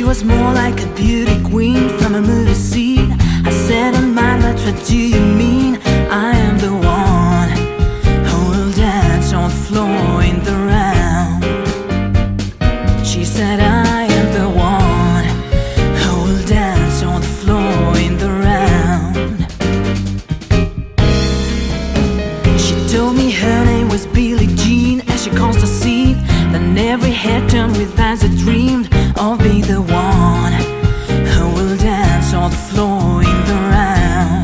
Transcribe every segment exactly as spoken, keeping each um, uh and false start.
was more like a beauty queen from a movie scene. I said, "On my life, what do you mean? I am the one who will dance on the floor in the round." She said, "I am the one who will dance on the floor in the round." She told me her name was Billie Jean as she caused a scene. Then every head turned with eyes that dreamed of being the one who will dance on the floor in the round.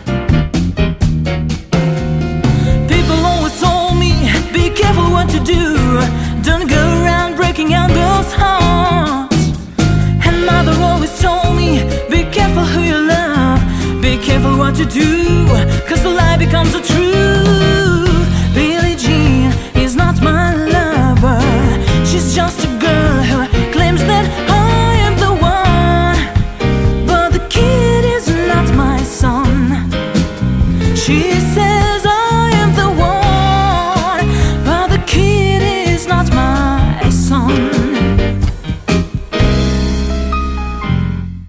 People always told me, be careful what you do, don't go around breaking young girls' hearts. And mother always told me, be careful who you love, be careful what you do, cause the lie becomes the truth.